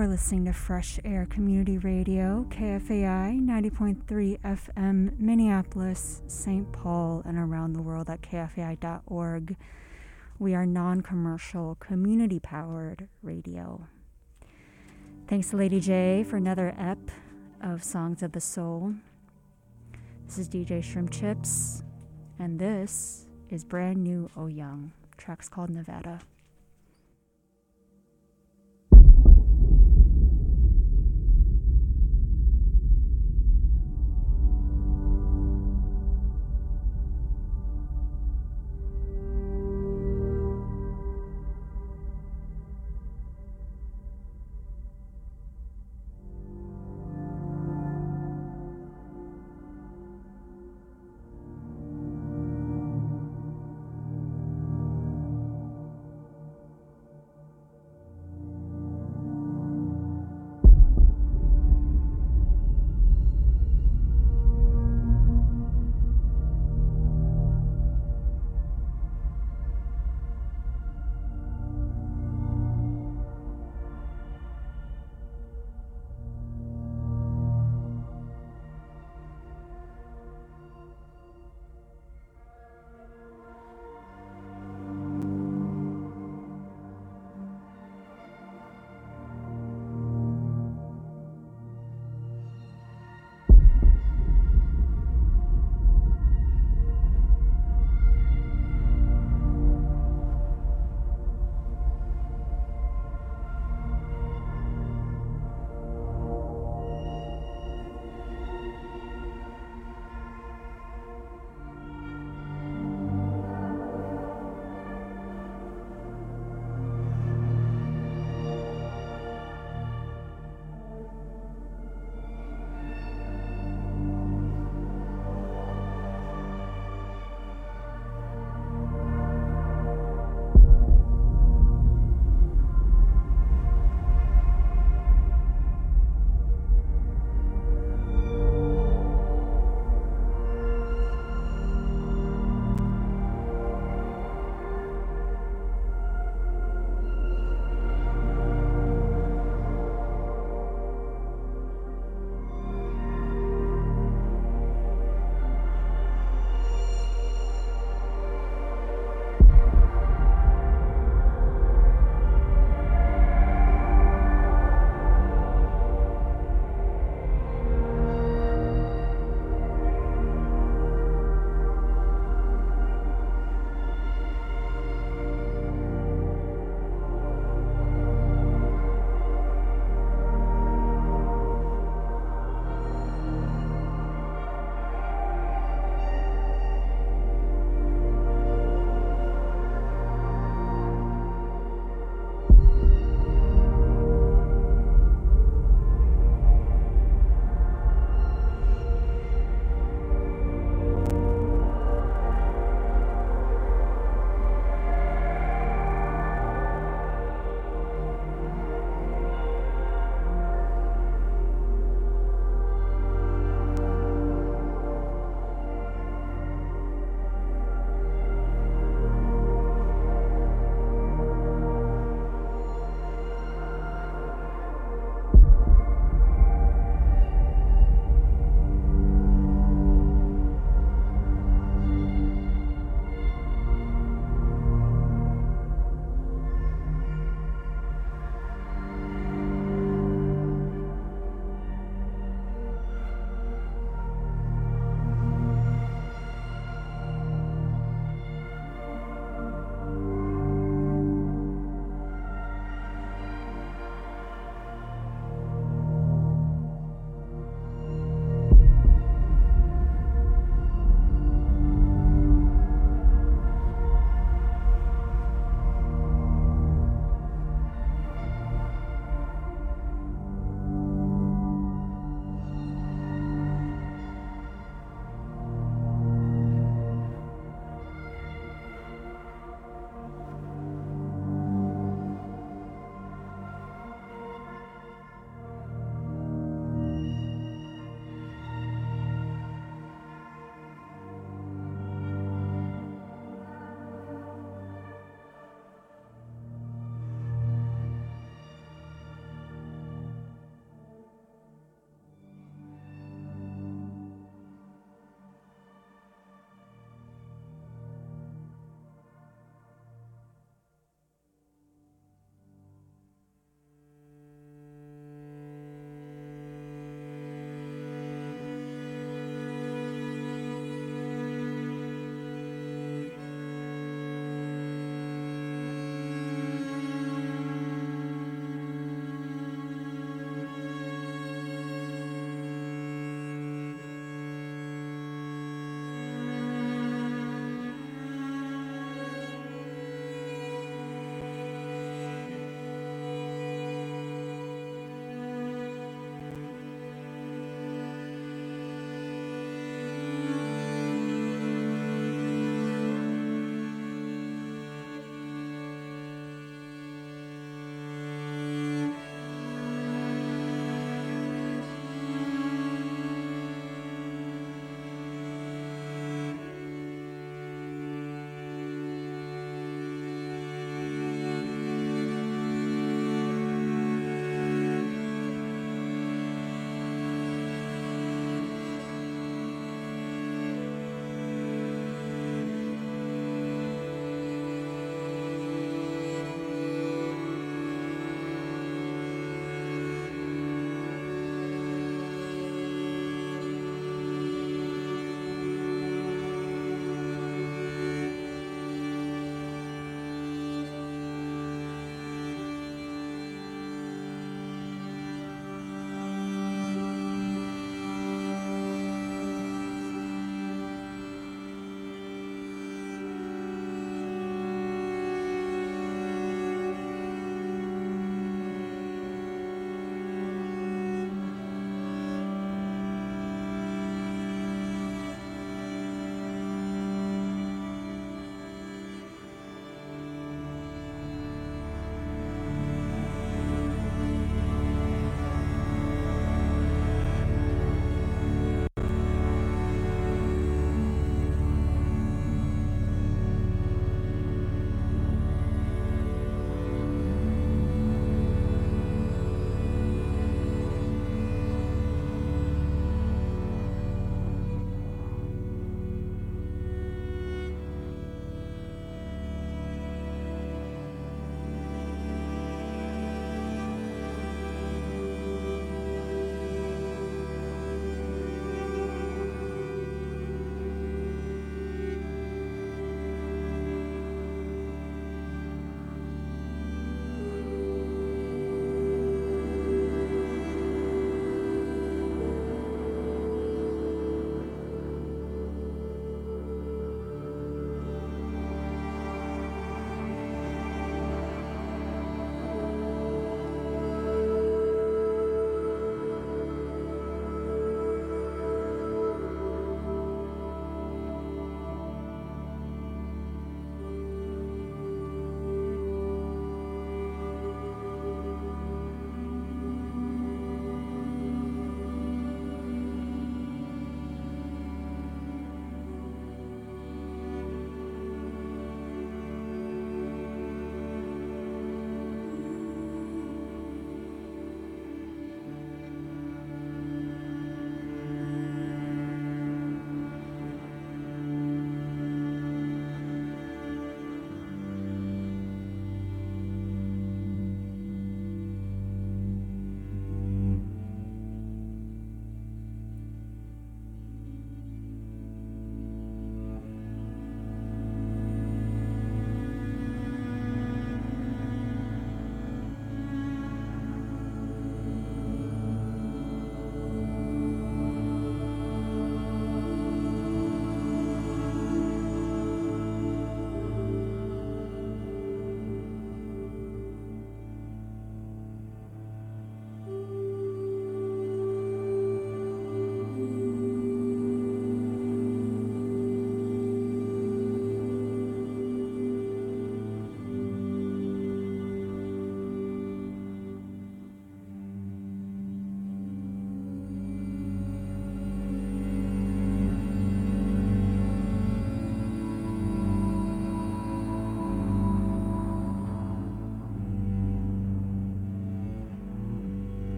are listening to Fresh Air Community Radio, KFAI 90.3 FM, Minneapolis, St. Paul, and around the world at kfai.org. We are non-commercial, community-powered radio. Thanks to Lady J for another ep of Songs of the Soul. This is DJ Shrimp Chips, and this is brand new Oh Young. Track's called Nevada.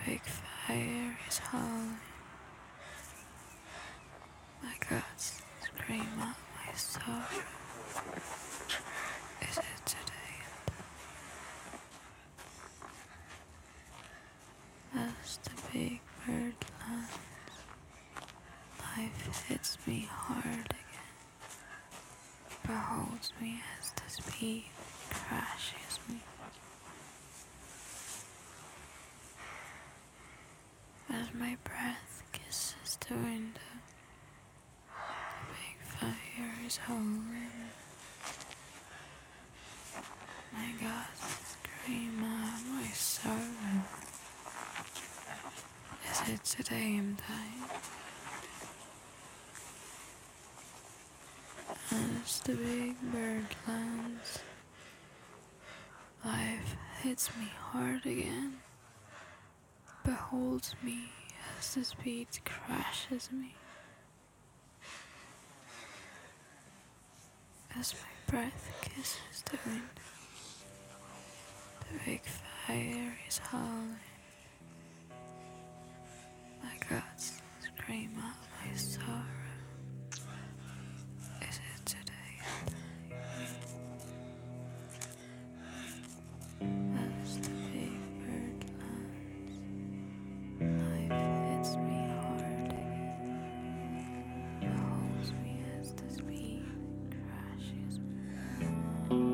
big fire is howling. My guts scream out my sorrow. Is it today? As the big bird lands, life hits me hard again. Beholds me as the speed crashes me. As my breath kisses the window, the big fire is howling. My guts scream out my sorrow. Is it today I'm dying? As the big bird lands, life hits me hard again. Beholds me as the speed crashes me. As my breath kisses the window, the big fire is howling. My guts scream out my sorrow. Is it today? As the big bird lands, life hits me hard again. Beholds me as the speed crashes me.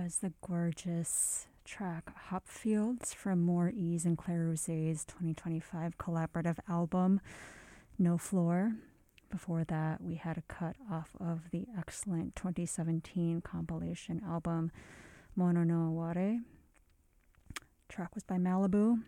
was the gorgeous track Hopfields from More Ease and Claire Rousse's 2025 collaborative album, No Floor. Before that, we had a cut off of the excellent 2017 compilation album, Mono no Aware. Track was by Malibu.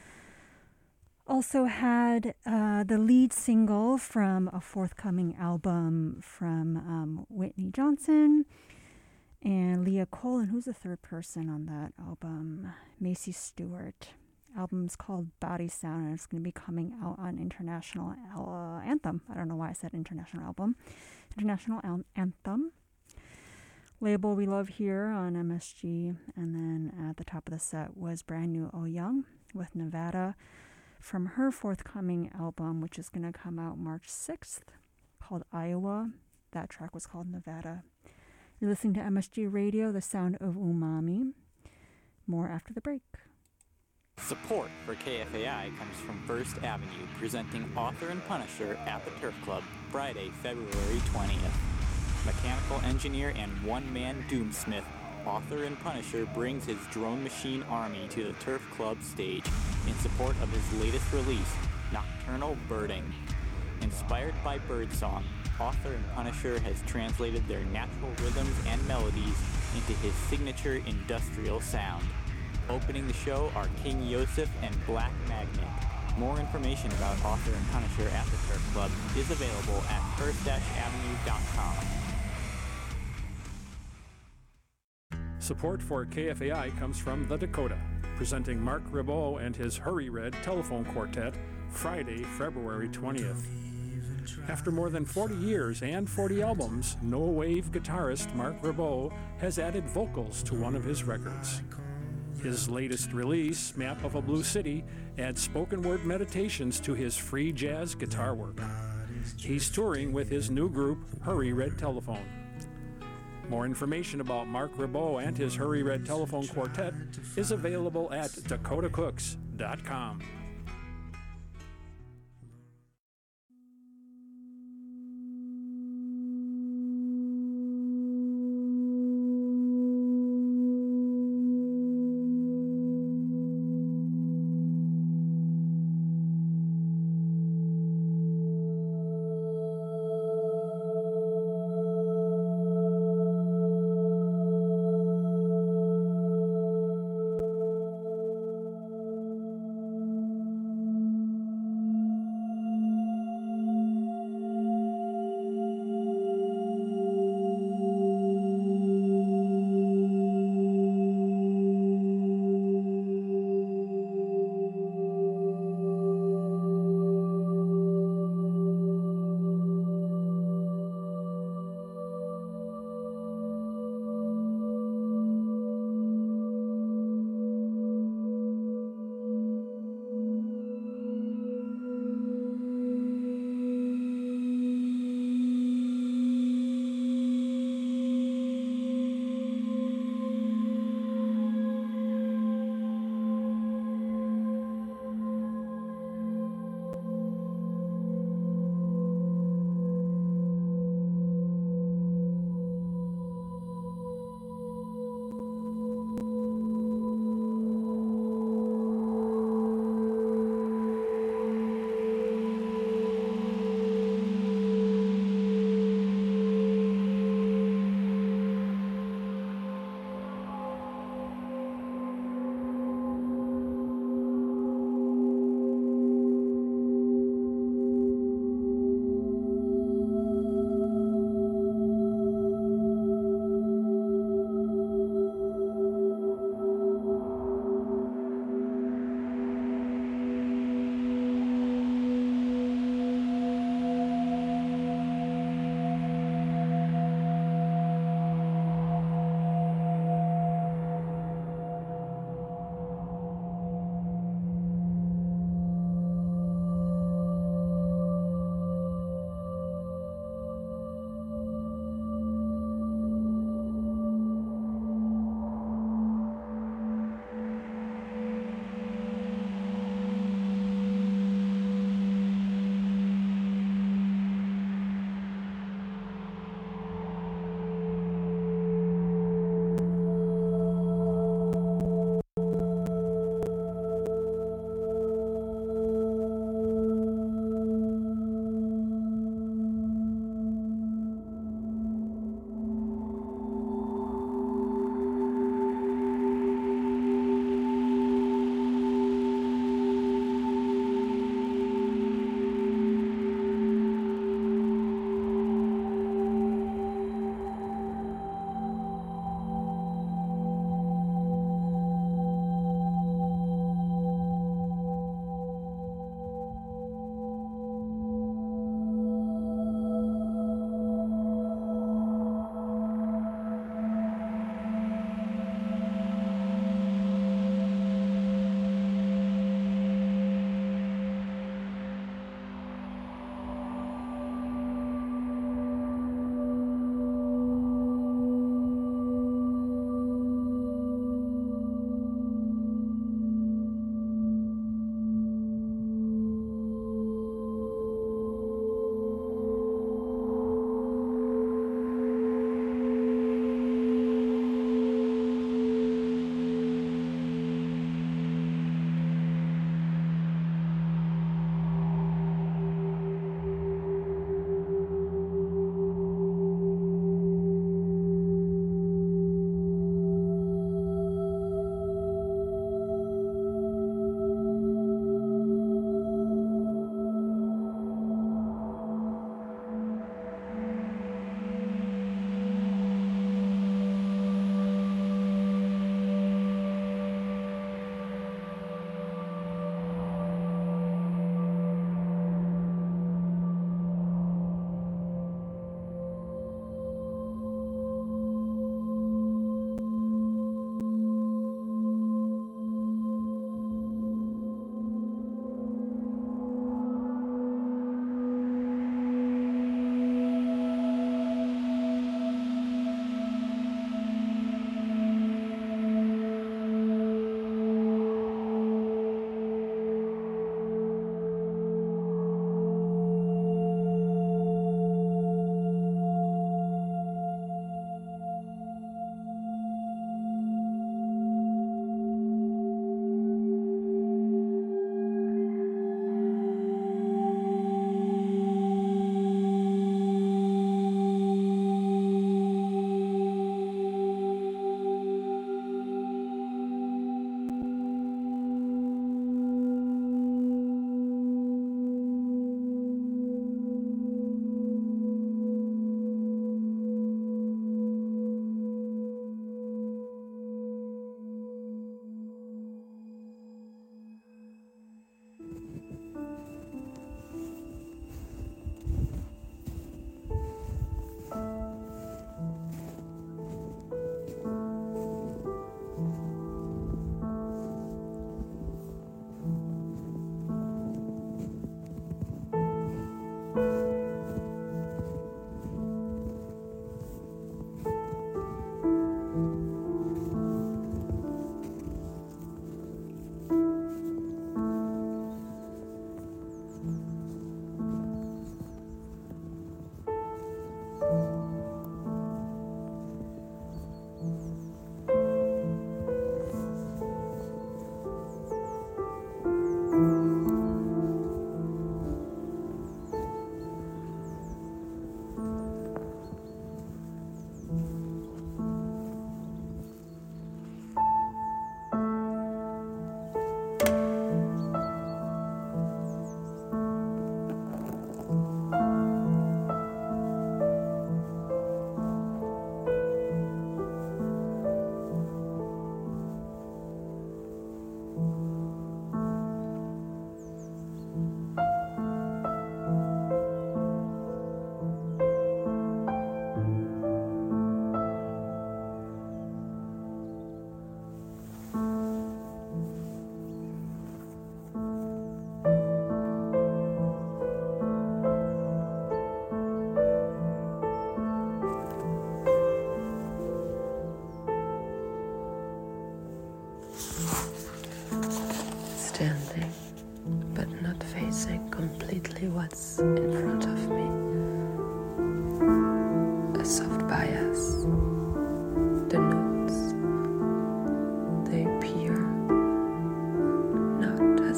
Also had the lead single from a forthcoming album from Whitney Johnson and Leah Cole. And who's the third person on that album? Macy Stewart. Album's called Body Sound, and it's going to be coming out on International Anthem. I don't know why I said International Album. International Anthem. Label we love here on MSG. And then at the top of the set was brand new Oh Young with Nevada from her forthcoming album, which is going to come out March 6th, called Iowa. That track was called Nevada. You're listening to MSG Radio, the sound of umami. More after the break. Support for KFAI comes from First Avenue, presenting Author and Punisher at the Turf Club, Friday, February 20th. Mechanical engineer and one-man doomsmith, Author and Punisher brings his drone machine army to the Turf Club stage in support of his latest release, Nocturnal Birding. Inspired by birdsong, Author and Punisher has translated their natural rhythms and melodies into his signature industrial sound. Opening the show are King Yosef and Black Magnet. More information about Author and Punisher at the Turf Club is available at first-avenue.com. Support for KFAI comes from The Dakota, presenting Mark Ribot and his Hurry Red Telephone Quartet, Friday, February 20th. After more than 40 years and 40 albums, no-wave guitarist Mark Ribot has added vocals to one of his records. His latest release, Map of a Blue City, adds spoken word meditations to his free jazz guitar work. He's touring with his new group, Hurry Red Telephone. More information about Mark Ribot and his Hurry Red Telephone Quartet is available at dakotacooks.com.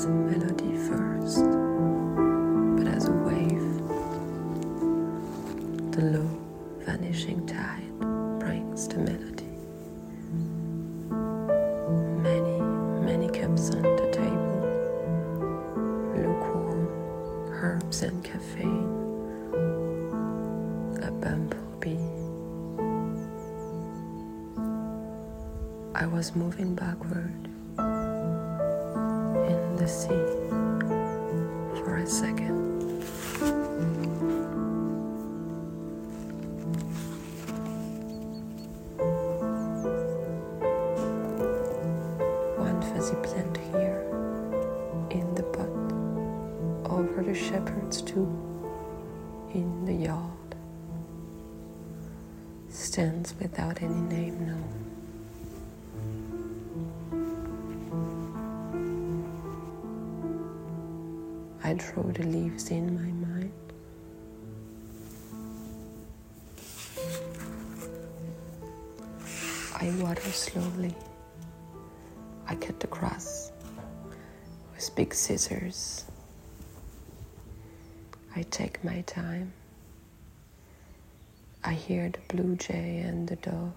as a melody first, but as a wave. The low, vanishing tide brings the melody. Many, many cups on the table, lukewarm herbs and caffeine, a bumblebee. I was moving backward in the sea for a second. One fuzzy plant here in the pot, over the shepherd's tomb in the yard, stands without any name known. I draw the leaves in my mind. I water slowly. I cut the grass with big scissors. I take my time. I hear the blue jay and the dove.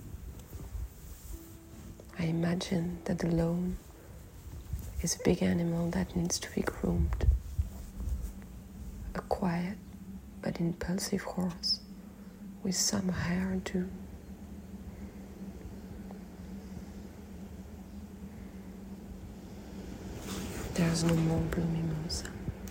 I imagine that the loam is a big animal that needs to be groomed. A quiet but impulsive horse with some hair too. There's no more blue mimosa.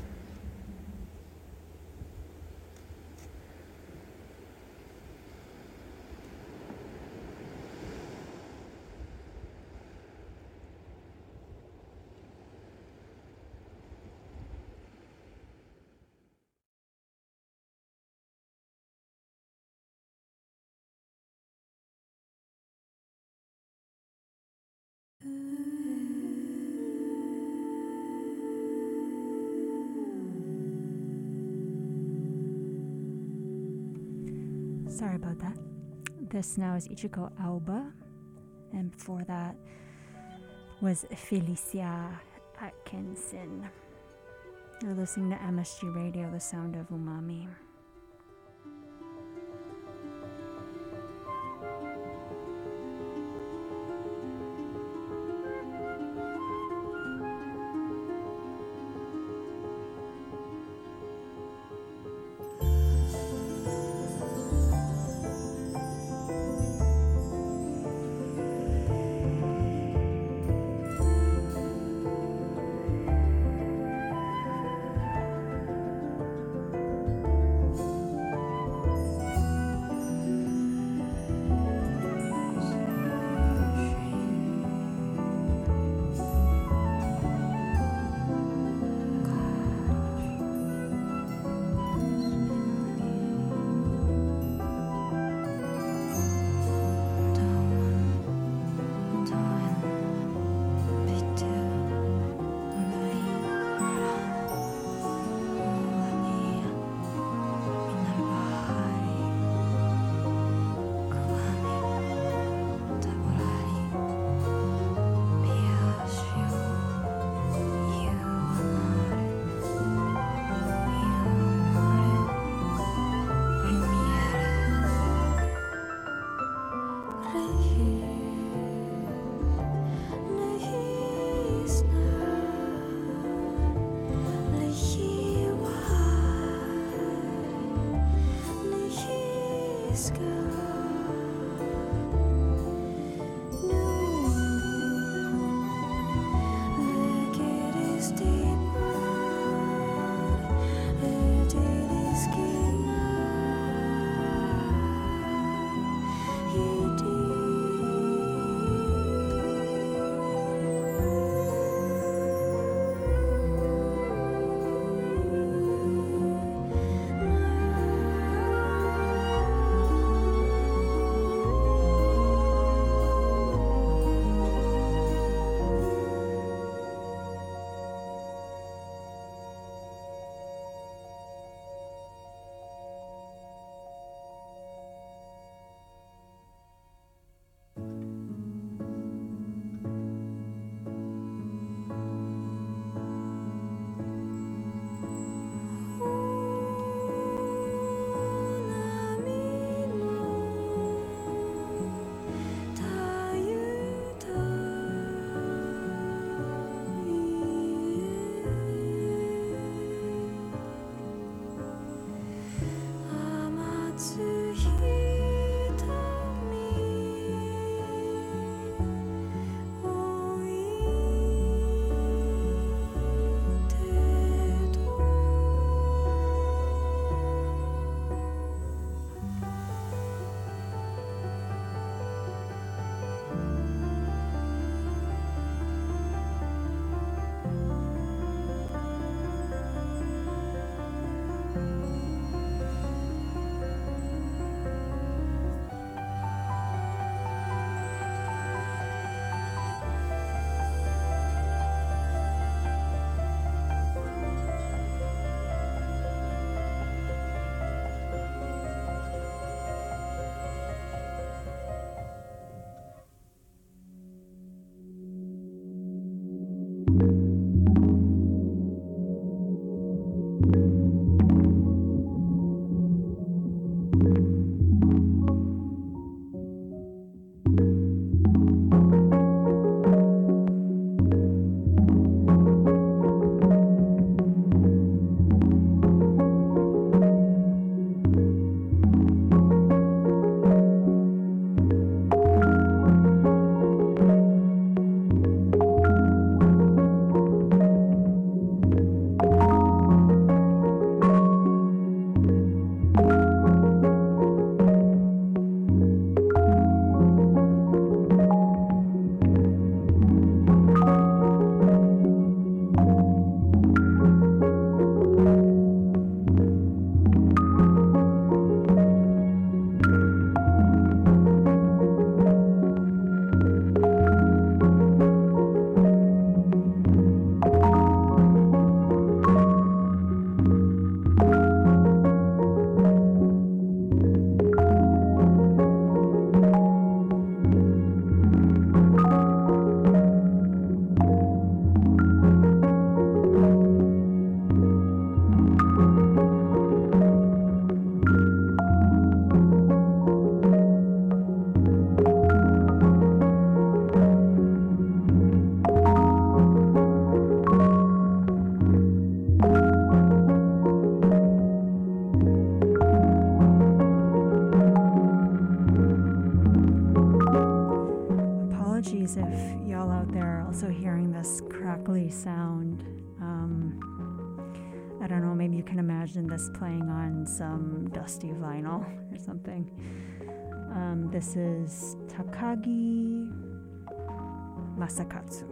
Sorry about that. This now is Ichiko Aoba, and before that was Felicia Atkinson. You're listening to MSG Radio, the sound of umami. reggae sound. I don't know, maybe you can imagine this playing on some dusty vinyl or something. This is Takagi Masakatsu.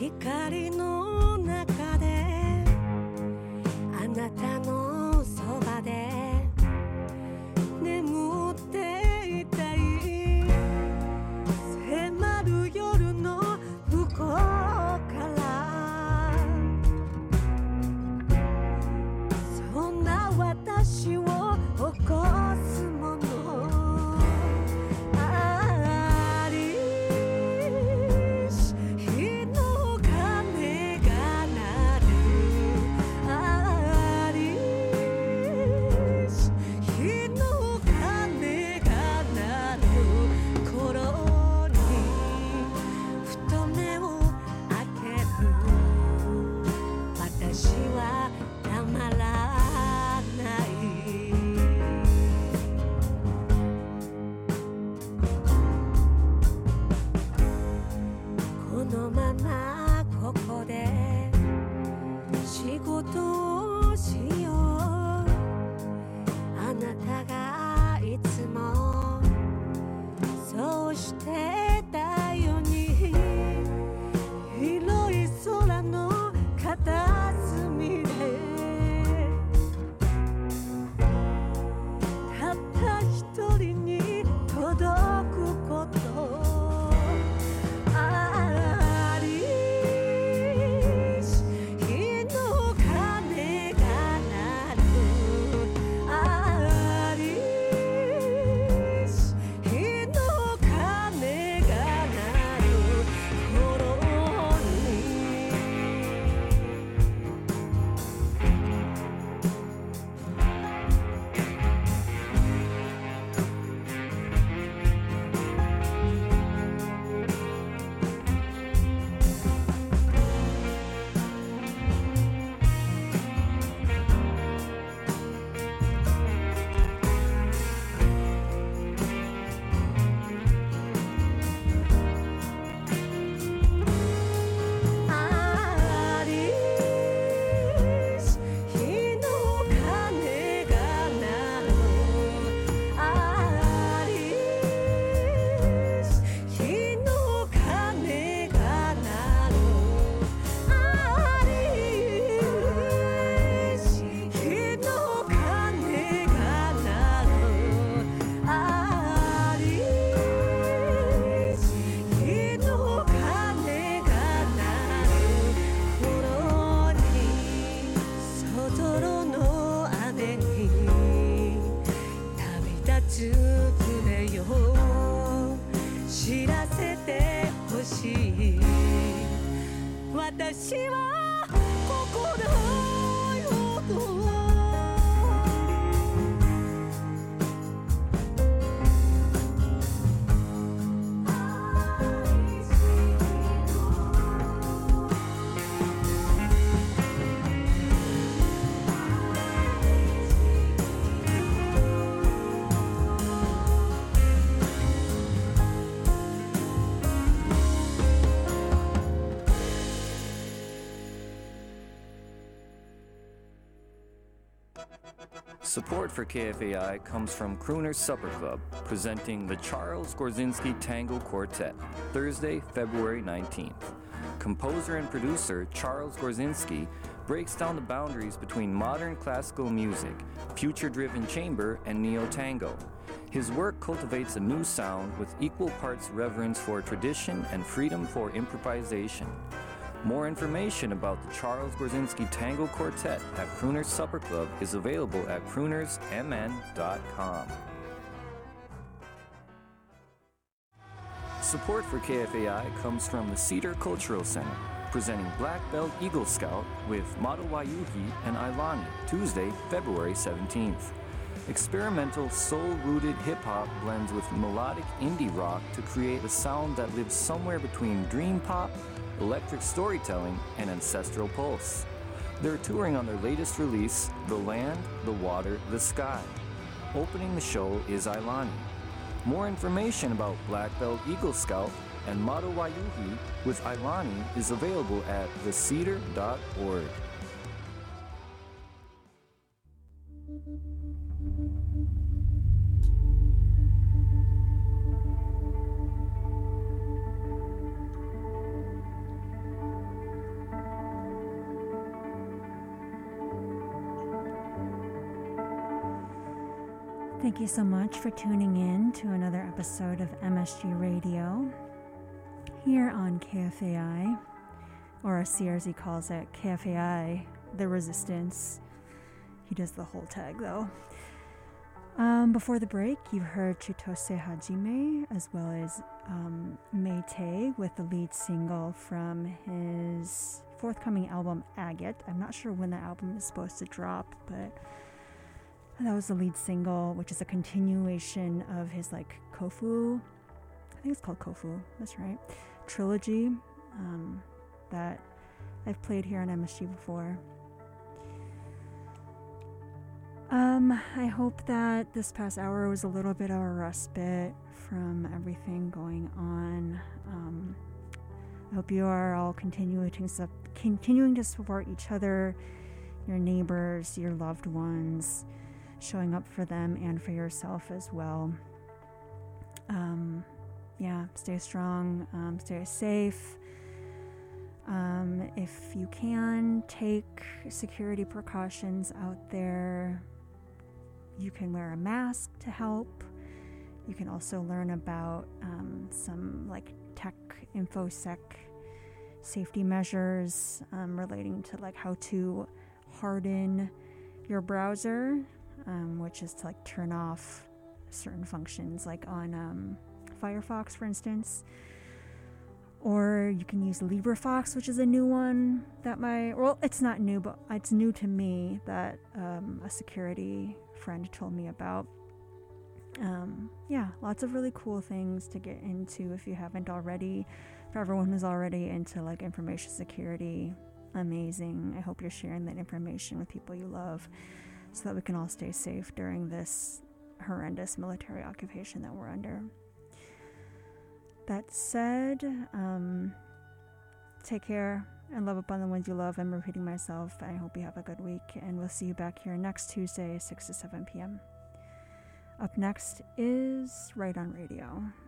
光の中であなたのそばで眠っていたい迫る夜の向こうからそんな私を起こすものありし日の鐘が鳴るありし日の鐘が鳴る頃にふと目を開ける私はたまらないこのままここで仕事をしようあなたがいつもそうしてたように広い空の片隅でたった一人に届くことありし日の鐘が鳴るありし日の鐘が鳴る頃にありし日の鐘が鳴るありし日の鐘が鳴るありし日の鐘が鳴るありし日の鐘が鳴る頃に外の雨に旅立つ船よ知らせてほしい私はここだよと Support for KFAI comes from Crooner's Supper Club, presenting the Charles Gorzinski Tango Quartet, Thursday, February 19th. Composer and producer Charles Gorzinski breaks down the boundaries between modern classical music, future-driven chamber, and neo-tango. His work cultivates a new sound with equal parts reverence for tradition and freedom for improvisation. More information about the Charles Gorzinski Tango Quartet at Crooner's Supper Club is available at croonersmn.com. Support for KFAI comes from the Cedar Cultural Center, presenting Black Belt Eagle Scout with Matawayuhi and Ailani, Tuesday, February 17th. Experimental soul-rooted hip-hop blends with melodic indie rock to create a sound that lives somewhere between dream pop, electric storytelling, and ancestral pulse. They're touring on their latest release, The Land, the Water, the Sky. Opening the show is Ailani. More information about Black Belt Eagle Scout and Matawayuhi with Ailani is available at thecedar.org. Thank you so much for tuning in to another episode of MSG Radio here on KFAI, or as CRZ calls it, KFAI, The Resistance. He does the whole tag though. Before the break, you heard Chitose Hajime as well as Meitei with the lead single from his forthcoming album Agate. I'm not sure when the album is supposed to drop, but that was the lead single, which is a continuation of his like Kofu, I think it's called Kofu, that's right, trilogy that I've played here on MSG before. I hope that this past hour was a little bit of a respite from everything going on. I hope you are all continuing to support each other, your neighbors, your loved ones, showing up for them and for yourself as well. Stay strong, stay safe. If you can, take security precautions out there. You can wear a mask to help. You can also learn about some like tech infosec safety measures relating to like how to harden your browser, which is to like turn off certain functions like on Firefox, for instance. Or you can use LibreFox, which is a new one that it's not new, but it's new to me that a security friend told me about. Lots of really cool things to get into if you haven't already. For everyone who's already into like information security, amazing. I hope you're sharing that information with people you love so that we can all stay safe during this horrendous military occupation that we're under. That said, take care and love upon the ones you love. I'm repeating myself. I hope you have a good week, and we'll see you back here next Tuesday, 6 to 7 p.m. Up next is Right on Radio.